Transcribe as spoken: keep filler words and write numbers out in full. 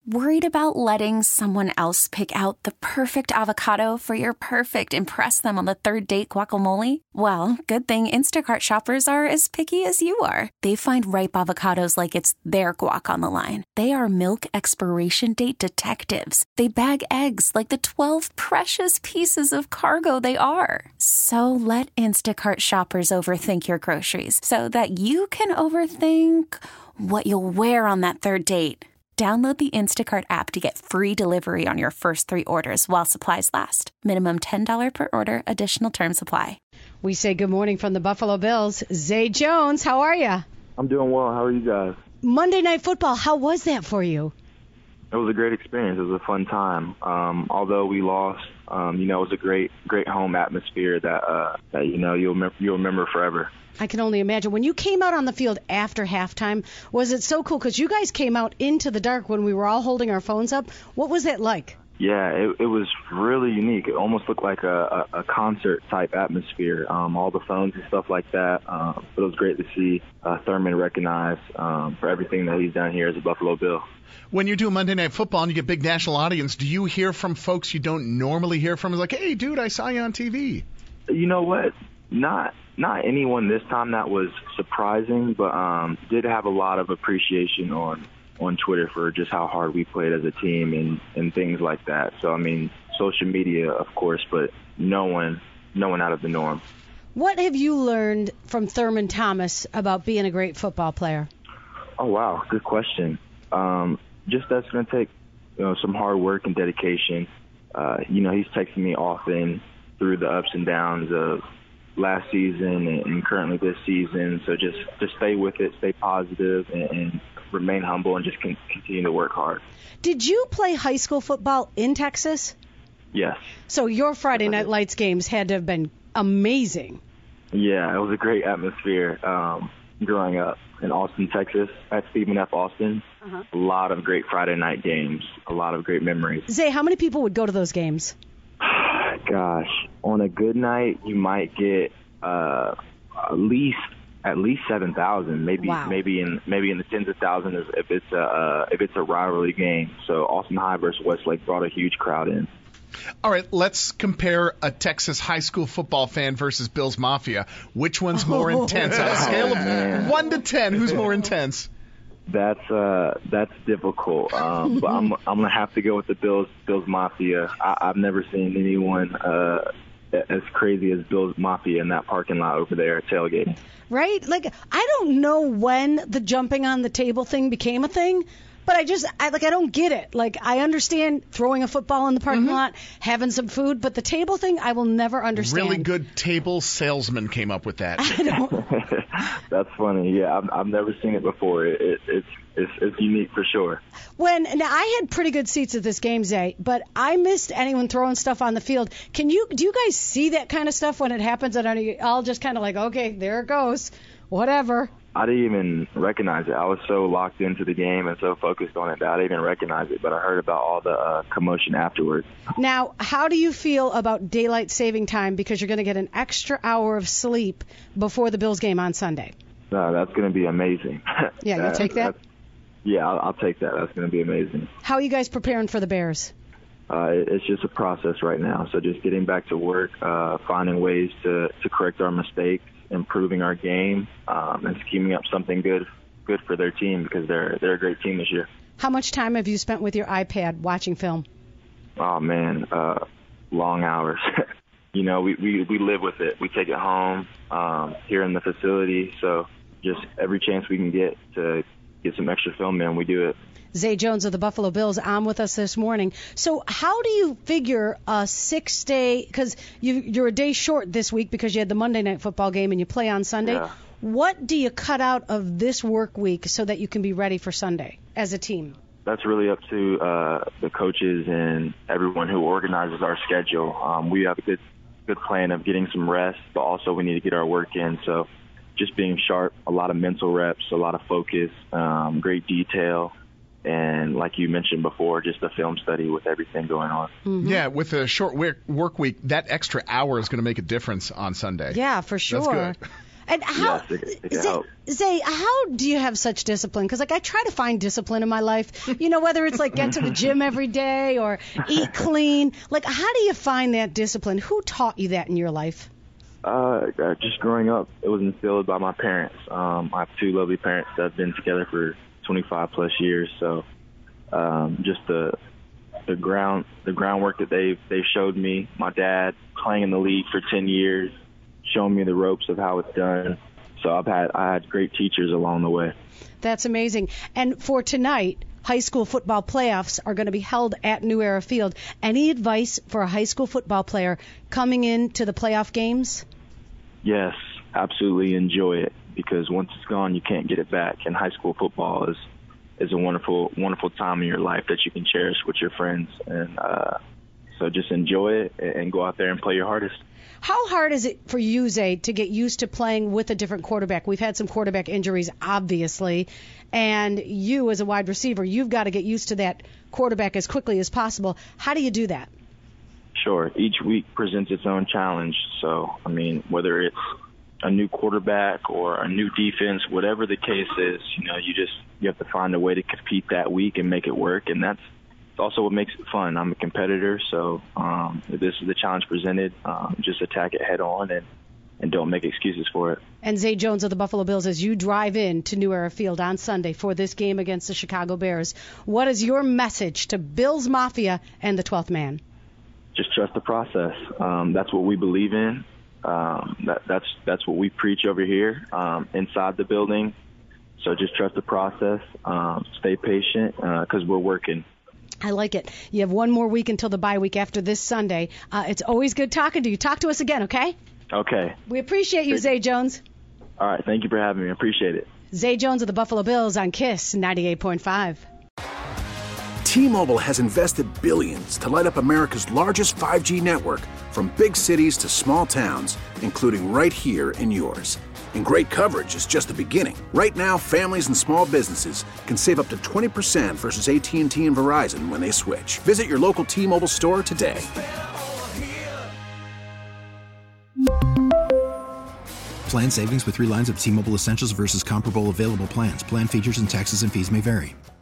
Worried about letting someone else pick out the perfect avocado for your perfect impress them on the third date guacamole? Well, good thing Instacart shoppers are as picky as you are. They find ripe avocados like it's their guac on the line. They are milk expiration date detectives. They bag eggs like the twelve precious pieces of cargo they are. So let Instacart shoppers overthink your groceries so that you can overthink what you'll wear on that third date. Download the Instacart app to get free delivery on your first three orders while supplies last. Minimum ten dollars per order. Additional terms apply. We say good morning from the Buffalo Bills. Zay Jones, how are you? I'm doing well. How are you guys? Monday Night Football, how was that for you? It was a great experience. It was a fun time. Um, although we lost, um, you know, it was a great, great home atmosphere that, uh, that you know, you'll, mem- you'll remember forever. I can only imagine. When you came out on the field after halftime, was it so cool? Because you guys came out into the dark when we were all holding our phones up. What was that like? Yeah, it, it was really unique. It almost looked like a, a, a concert-type atmosphere, um, all the phones and stuff like that. Um, but it was great to see uh, Thurman recognized um, for everything that he's done here as a Buffalo Bill. When you do Monday Night Football and you get big national audience, do you hear from folks you don't normally hear from? It's like, hey, dude, I saw you on T V. You know what? Not not anyone this time that was surprising, but um, did have a lot of appreciation on, on Twitter for just how hard we played as a team and, and things like that. So, I mean, social media, of course, but no one, no one out of the norm. What have you learned from Thurman Thomas about being a great football player? Oh, wow. Good question. Um, just that's going to take, you know, some hard work and dedication. Uh, you know, he's texting me often through the ups and downs of last season and, and currently this season. So just, just stay with it, stay positive, and, and remain humble and just con- continue to work hard. Did you play high school football in Texas? Yes. So your Friday Night Lights games had to have been amazing. Yeah, it was a great atmosphere um, growing up in Austin, Texas, at Stephen F. Austin. Uh-huh. A lot of great Friday night games, a lot of great memories. Zay, how many people would go to those games? Gosh, on a good night, you might get uh, at least at least seven thousand, maybe wow. maybe in maybe in the tens of thousands if it's a uh, if it's a rivalry game. So Austin High versus Westlake brought a huge crowd in. All right, let's compare a Texas high school football fan versus Bills Mafia. Which one's more oh, intense? On a scale of man. one to ten, who's more intense? That's uh, that's difficult, um, but I'm I'm gonna have to go with the Bills Bills Mafia. I, I've never seen anyone uh, as crazy as Bills Mafia in that parking lot over there at tailgating. Right? Like, I don't know when the jumping on the table thing became a thing, but I just, I like, I don't get it. Like, I understand throwing a football in the parking mm-hmm. lot, having some food, but the table thing, I will never understand. Really good table salesman came up with that. I don't. That's funny. Yeah, I've, I've never seen it before. It, it, it's, it's it's unique for sure. When now I had pretty good seats at this game, Zay, but I missed anyone throwing stuff on the field. Can you do you guys see that kind of stuff when it happens? And are you all just kind of like, okay, there it goes, whatever? I didn't even recognize it. I was so locked into the game and so focused on it that I didn't even recognize it, but I heard about all the uh, commotion afterwards. Now, how do you feel about daylight saving time because you're going to get an extra hour of sleep before the Bills game on Sunday? Uh, that's going to be amazing. Yeah, you'll take that? Yeah, I'll, I'll take that. That's going to be amazing. How are you guys preparing for the Bears? Uh, it, it's just a process right now. So just getting back to work, uh, finding ways to, to correct our mistakes, improving our game, um, and scheming up something good good for their team because they're they're a great team this year. How much time have you spent with your iPad watching film? Oh, man, uh, long hours. You know, we, we, we live with it. We take it home um, here in the facility. So just every chance we can get to get some extra film in, we do it. Zay Jones of the Buffalo Bills on with us this morning. So how do you figure a six-day, because you, you're a day short this week because you had the Monday Night Football game and you play on Sunday. Yeah. What do you cut out of this work week so that you can be ready for Sunday as a team? That's really up to uh, the coaches and everyone who organizes our schedule. Um, we have a good good plan of getting some rest, but also we need to get our work in. So just being sharp, a lot of mental reps, a lot of focus, um, great detail. And like you mentioned before, just a film study with everything going on. Mm-hmm. Yeah, with a short work week, that extra hour is going to make a difference on Sunday. Yeah, for sure. That's good. And how, yes, it, it can Zay, help. Zay, how do you have such discipline? Because like I try to find discipline in my life, you know, whether it's like get to the gym every day or eat clean. Like, how do you find that discipline? Who taught you that in your life? Uh, uh, just growing up, it was instilled by my parents. Um, I have two lovely parents that have been together for twenty-five plus years. So um, just the the ground the groundwork that they they showed me. My dad playing in the league for ten years, showing me the ropes of how it's done. So I've had I had great teachers along the way. That's amazing. And for tonight, high school football playoffs are going to be held at New Era Field. Any advice for a high school football player coming into the playoff games? Yes, absolutely enjoy it, because once it's gone, you can't get it back. And high school football is is a wonderful, wonderful time in your life that you can cherish with your friends. And uh, so just enjoy it and go out there and play your hardest. How hard is it for you, Zay, to get used to playing with a different quarterback? We've had some quarterback injuries, obviously, and you as a wide receiver, you've got to get used to that quarterback as quickly as possible. How do you do that? Sure. Each week presents its own challenge. So, I mean, whether it's a new quarterback or a new defense, whatever the case is, you know, you just you have to find a way to compete that week and make it work. And that's also what makes it fun. I'm a competitor, so um, if this is the challenge presented, um, just attack it head on and, and don't make excuses for it. And Zay Jones of the Buffalo Bills, as you drive in to New Era Field on Sunday for this game against the Chicago Bears, what is your message to Bills Mafia and the twelfth man? Just trust the process. Um, that's what we believe in. Um, that, that's that's what we preach over here um, inside the building. So just trust the process. Um, stay patient because uh, we're working. I like it. You have one more week until the bye week after this Sunday. Uh, it's always good talking to you. Talk to us again, okay? Okay. We appreciate you, Zay Jones. All right. Thank you for having me. I appreciate it. Zay Jones of the Buffalo Bills on KISS ninety-eight point five. T-Mobile has invested billions to light up America's largest five G network, from big cities to small towns, including right here in yours. And great coverage is just the beginning. Right now, families and small businesses can save up to twenty percent versus A T and T and Verizon when they switch. Visit your local T-Mobile store today. Plan savings with three lines of T-Mobile Essentials versus comparable available plans. Plan features and taxes and fees may vary.